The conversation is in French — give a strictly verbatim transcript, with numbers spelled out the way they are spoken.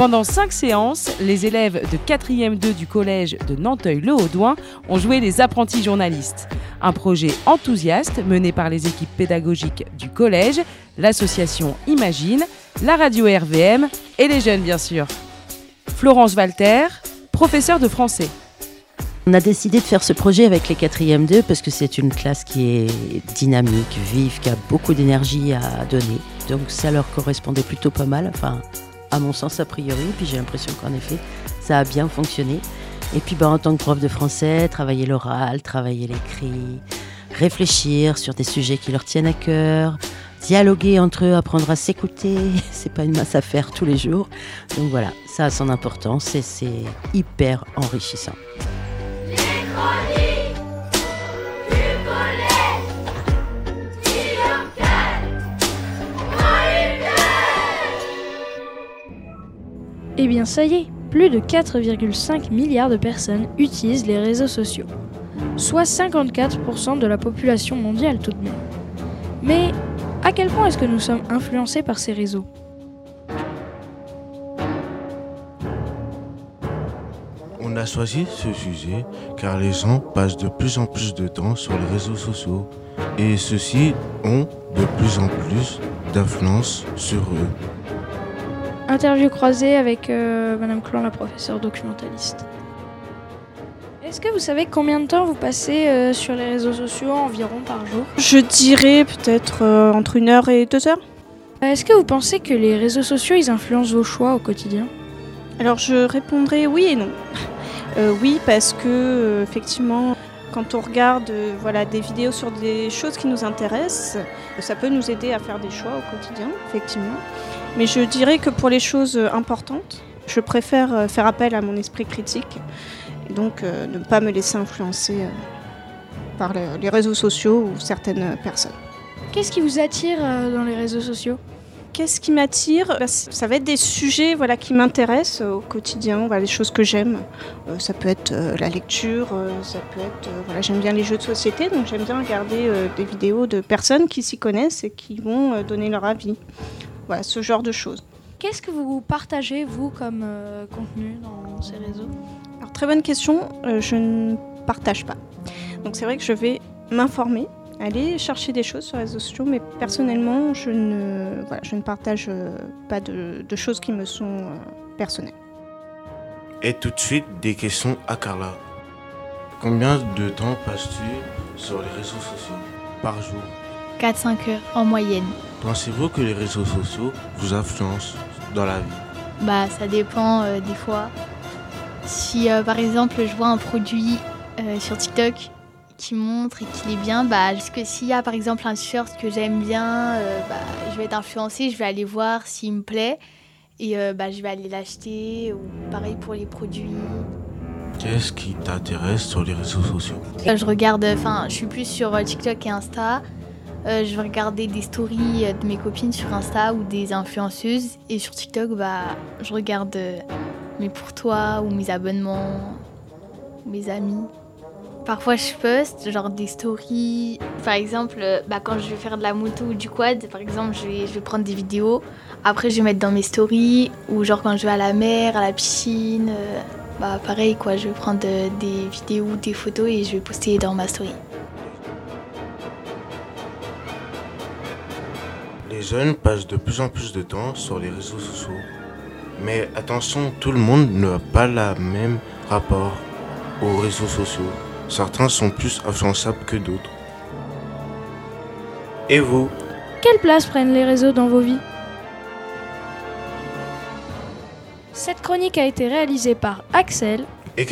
Pendant cinq séances, les élèves de quatrième deux du collège de Nanteuil-le-Haudouin ont joué les apprentis journalistes. Un projet enthousiaste mené par les équipes pédagogiques du collège, l'association Imagine, la radio R V M et les jeunes bien sûr. Florence Walter, professeure de français. On a décidé de faire ce projet avec les quatrième deux parce que c'est une classe qui est dynamique, vive, qui a beaucoup d'énergie à donner. Donc ça leur correspondait plutôt pas mal, enfin à mon sens a priori. Puis j'ai l'impression qu'en effet ça a bien fonctionné. Et puis bah, en tant que prof de français, travailler l'oral, travailler l'écrit, réfléchir sur des sujets qui leur tiennent à cœur, dialoguer entre eux, apprendre à s'écouter, c'est pas une masse à faire tous les jours. Donc voilà, ça a son importance et c'est hyper enrichissant. Eh bien ça y est, plus de quatre virgule cinq milliards de personnes utilisent les réseaux sociaux, soit cinquante-quatre pour cent de la population mondiale tout de même. Mais à quel point est-ce que nous sommes influencés par ces réseaux ? On a choisi ce sujet car les gens passent de plus en plus de temps sur les réseaux sociaux et ceux-ci ont de plus en plus d'influence sur eux. Interview croisée avec euh, Madame Clan, la professeure documentaliste. Est-ce que vous savez combien de temps vous passez euh, sur les réseaux sociaux environ par jour ? Je dirais peut-être euh, entre une heure et deux heures. Est-ce que vous pensez que les réseaux sociaux ils influencent vos choix au quotidien ? Alors je répondrai oui et non. Euh, oui parce que euh, effectivement quand on regarde euh, voilà, des vidéos sur des choses qui nous intéressent, ça peut nous aider à faire des choix au quotidien, effectivement. Mais je dirais que pour les choses importantes, je préfère faire appel à mon esprit critique et donc euh, ne pas me laisser influencer euh, par les, les réseaux sociaux ou certaines personnes. Qu'est-ce qui vous attire euh, dans les réseaux sociaux ? Qu'est-ce qui m'attire ? Ben, ça va être des sujets voilà, qui m'intéressent au quotidien, voilà, les choses que j'aime. Euh, ça peut être euh, la lecture, euh, ça peut être, euh, voilà, j'aime bien les jeux de société, donc j'aime bien regarder euh, des vidéos de personnes qui s'y connaissent et qui vont euh, donner leur avis. Voilà, ce genre de choses. Qu'est-ce que vous partagez, vous, comme euh, contenu dans ces réseaux ? Alors, très bonne question, euh, je ne partage pas. Donc c'est vrai que je vais m'informer, aller chercher des choses sur les réseaux sociaux, mais personnellement, je ne, voilà, je ne partage euh, pas de, de choses qui me sont euh, personnelles. Et tout de suite, des questions à Carla. Combien de temps passes-tu sur les réseaux sociaux par jour ? quatre à cinq heures en moyenne. Pensez-vous que les réseaux sociaux vous influencent dans la vie ? Bah ça dépend euh, des fois. Si euh, par exemple je vois un produit euh, sur TikTok qui montre et qu'il est bien, bah parce que s'il y a par exemple un t-shirt que j'aime bien, euh, bah, je vais être influencée, je vais aller voir s'il me plaît et euh, bah, je vais aller l'acheter, ou pareil pour les produits. Qu'est-ce qui t'intéresse sur les réseaux sociaux ? Euh, je regarde, enfin je suis plus sur euh, TikTok et Insta. Euh, je vais regarder des stories de mes copines sur Insta ou des influenceuses. Et sur TikTok, bah, je regarde euh, mes pour toi ou mes abonnements, ou mes amis. Parfois, je poste genre des stories. Par exemple, euh, bah, quand je vais faire de la moto ou du quad, par exemple, je vais, je vais prendre des vidéos. Après, je vais mettre dans mes stories. Ou genre quand je vais à la mer, à la piscine. Euh, bah, pareil, quoi, je vais prendre euh, des vidéos ou des photos et je vais poster dans ma story. Les jeunes passent de plus en plus de temps sur les réseaux sociaux. Mais attention, tout le monde n'a pas le même rapport aux réseaux sociaux. Certains sont plus influençables que d'autres. Et vous ? Quelle place prennent les réseaux dans vos vies ? Cette chronique a été réalisée par Axel Et Kenji ?